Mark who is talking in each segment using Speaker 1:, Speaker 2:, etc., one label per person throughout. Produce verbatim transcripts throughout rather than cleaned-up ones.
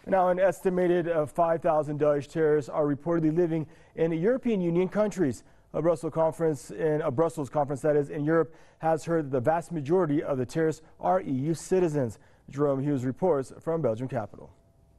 Speaker 1: Now, an estimated uh, five thousand Daesh terrorists are reportedly living in European Union countries. A Brussels conference, in a Brussels conference that is in Europe, has heard that the vast majority of the terrorists are E U citizens. Jerome Hughes reports from Belgium capital.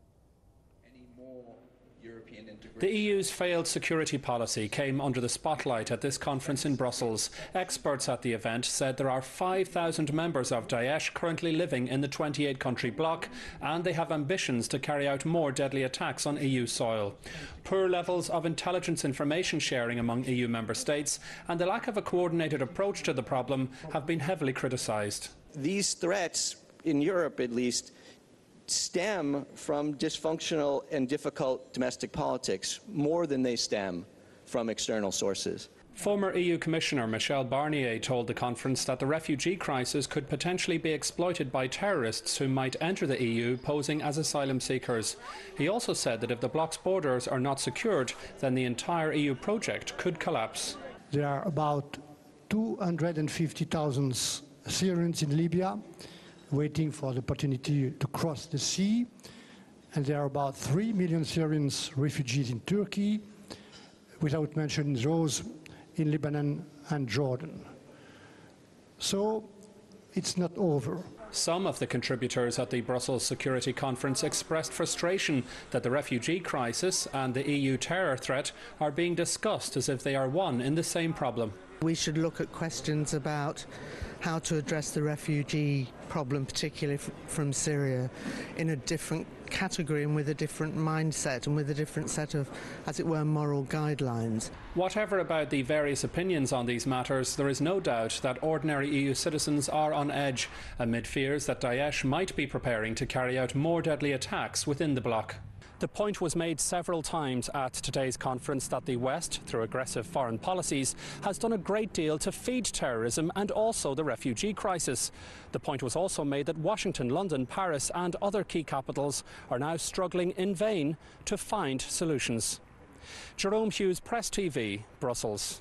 Speaker 2: The E U's failed security policy came under the spotlight at this conference in Brussels. Experts at the event said there are five thousand members of Daesh currently living in the twenty-eight country bloc, and they have ambitions to carry out more deadly attacks on E U soil. Poor levels of intelligence information sharing among E U member states and the lack of a coordinated approach to the problem have been heavily criticised.
Speaker 3: These threats, in Europe at least, stem from dysfunctional and difficult domestic politics more than they stem from external sources.
Speaker 2: Former E U Commissioner Michel Barnier told the conference that the refugee crisis could potentially be exploited by terrorists who might enter the E U posing as asylum seekers. He also said that if the bloc's borders are not secured, then the entire E U project could collapse.
Speaker 4: There are about two hundred fifty thousand Syrians in Libya waiting for the opportunity to cross the sea, and there are about three million Syrians refugees in Turkey, without mentioning those in Lebanon and Jordan. So it's not over.
Speaker 2: Some of the contributors at the Brussels Security Conference expressed frustration that the refugee crisis and the E U terror threat are being discussed as if they are one in the same problem.
Speaker 5: We should look at questions about how to address the refugee problem, particularly from Syria, in a different category and with a different mindset and with a different set of, as it were, moral guidelines.
Speaker 2: Whatever about the various opinions on these matters, there is no doubt that ordinary E U citizens are on edge amid fears that Daesh might be preparing to carry out more deadly attacks within the bloc. The point was made several times at today's conference that the West, through aggressive foreign policies, has done a great deal to feed terrorism and also the refugee crisis. The point was also made that Washington, London, Paris and other key capitals are now struggling in vain to find solutions. Jerome Hughes, Press T V, Brussels.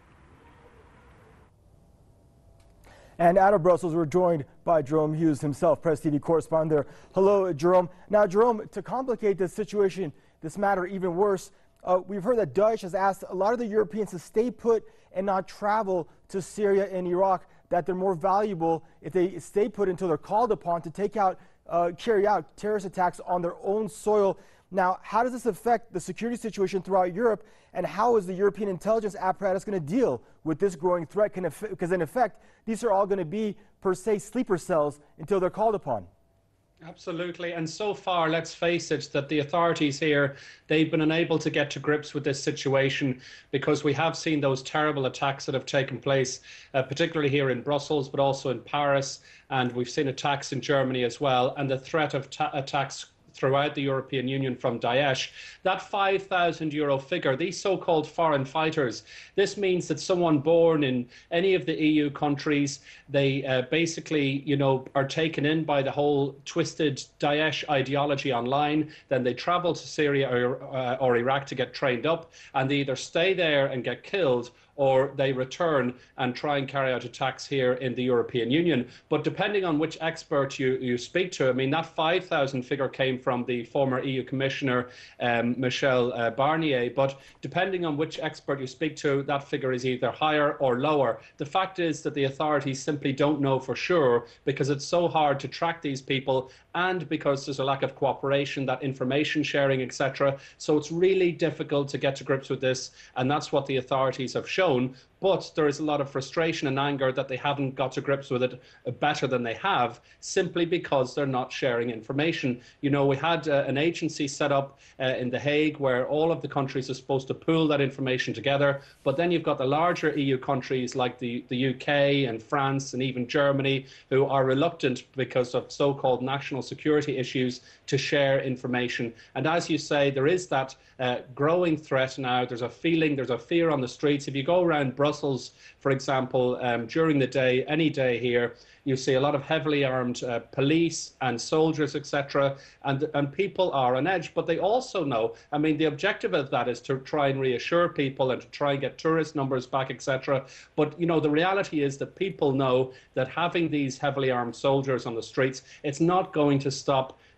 Speaker 1: And out of Brussels, we're joined by Jerome Hughes himself, Press T V correspondent there. Hello, Jerome. Now, Jerome, to complicate this situation, this matter even worse, uh, we've heard that Daesh has asked a lot of the Europeans to stay put and not travel to Syria and Iraq, that they're more valuable if they stay put until they're called upon to take out, uh, carry out terrorist attacks on their own soil. Now, how does this affect the security situation throughout Europe, and how is the European intelligence apparatus going to deal with this growing threat? Because in effect, these are all going to be, per se, sleeper cells until they're called upon.
Speaker 2: Absolutely. And so far, let's face it, that the authorities here, they've been unable to get to grips with this situation, because we have seen those terrible attacks that have taken place, uh, particularly here in Brussels, but also in Paris. And we've seen attacks in Germany as well. And the threat of ta attacks throughout the European Union from Daesh. That five thousand euro figure, these so-called foreign fighters, this means that someone born in any of the E U countries, they uh, basically, you know, are taken in by the whole twisted Daesh ideology online. Then they travel to Syria or, uh, or Iraq to get trained up, and they either stay there and get killed, or they return and try and carry out attacks here in the European Union. But depending on which expert you, you speak to, I mean, that five thousand figure came from the former E U Commissioner, um, Michel uh, Barnier, but depending on which expert you speak to, that figure is either higher or lower. The fact is that the authorities simply don't know for sure, because it's so hard to track these people, and because there's a lack of cooperation, that information sharing, et cetera. So it's really difficult to get to grips with this, and that's what the authorities have shown. But there is a lot of frustration and anger that they haven't got to grips with it better than they have, simply because they're not sharing information. You know, we had uh, an agency set up uh, in The Hague where all of the countries are supposed to pool that information together. But then you've got the larger E U countries like the, the U K and France and even Germany, who are reluctant because of so-called national security issues to share information. And as you say, there is that uh, growing threat now. There's a feeling, there's a fear on the streets. If you go around Brussels, for example, um, during the day, any day here, you see a lot of heavily armed uh, police and soldiers, et cetera, and, and people are on edge. But they also know, I mean, the objective of that is to try and reassure people and to try and get tourist numbers back, et cetera. But, you know, the reality is that people know that having these heavily armed soldiers on the streets, it's not going to stop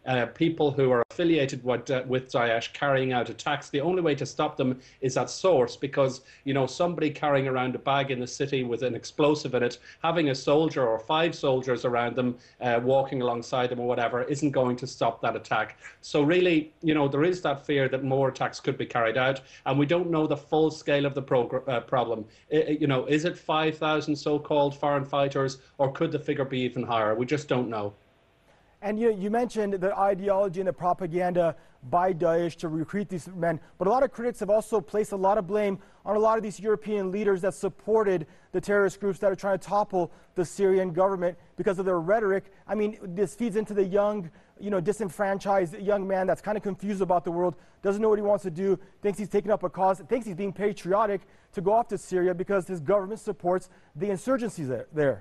Speaker 2: uh, people who are affiliated with, uh, with Daesh carrying out attacks. The only way to stop them is at source, because, you know, somebody carrying around a bag in the city with an explosive in it, having a soldier or five soldiers around them uh, walking alongside them or whatever, isn't going to stop that attack. So really, you know, there is that fear that more attacks could be carried out, and we don't know the full scale of the progr- uh, problem. I, you know, is it five thousand so-called foreign fighters, or could the figure be even higher? We just don't know.
Speaker 1: And you, you mentioned the ideology and the propaganda by Daesh to recruit these men, but a lot of critics have also placed a lot of blame on a lot of these European leaders that supported the terrorist groups that are trying to topple the Syrian government because of their rhetoric. I mean, this feeds into the young, you know, disenfranchised young man that's kind of confused about the world, doesn't know what he wants to do, thinks he's taking up a cause, thinks he's being patriotic to go off to Syria because his government supports the insurgencies there. there.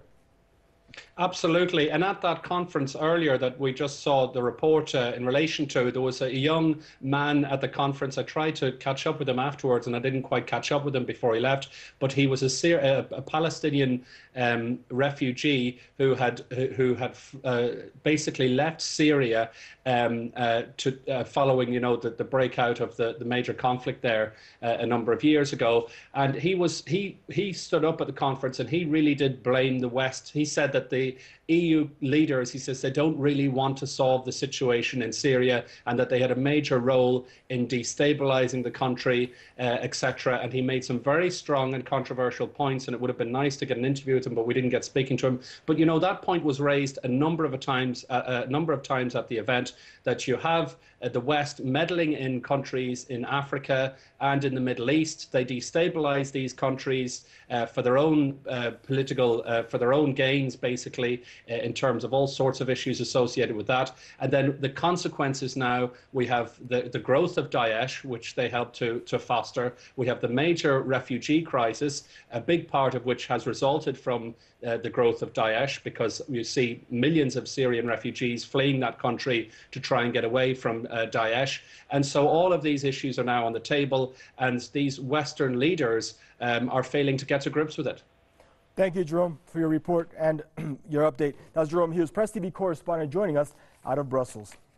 Speaker 2: Absolutely. And at that conference earlier that we just saw the report uh, in relation to, there was a young man at the conference. I tried to catch up with him afterwards, and I didn't quite catch up with him before he left. But he was a, Syri- a, a Palestinian um, refugee who had who had uh, basically left Syria um, uh, to uh, following, you know, the, the breakout of the, the major conflict there uh, a number of years ago. And he was he he stood up at the conference, and he really did blame the West. He said that the E U leaders, he says, they don't really want to solve the situation in Syria, and that they had a major role in destabilizing the country, uh, et cetera. And he made some very strong and controversial points, and it would have been nice to get an interview with him, but we didn't get speaking to him. But, you know, that point was raised a number of times, uh, a number of times at the event, that you have uh, the West meddling in countries in Africa and in the Middle East. They destabilize these countries uh, for their own uh, political, uh, for their own gains, basically, uh, in terms of all sorts of issues associated with that. And then the consequences now, we have the, the growth of Daesh, which they help to, to foster. We have the major refugee crisis, a big part of which has resulted from Uh, the growth of Daesh, because you see millions of Syrian refugees fleeing that country to try and get away from uh, Daesh. And so all of these issues are now on the table, and these Western leaders um, are failing to get to grips with it.
Speaker 1: Thank you, Jerome, for your report and your update. That was Jerome Hughes, Press T V correspondent, joining us out of Brussels.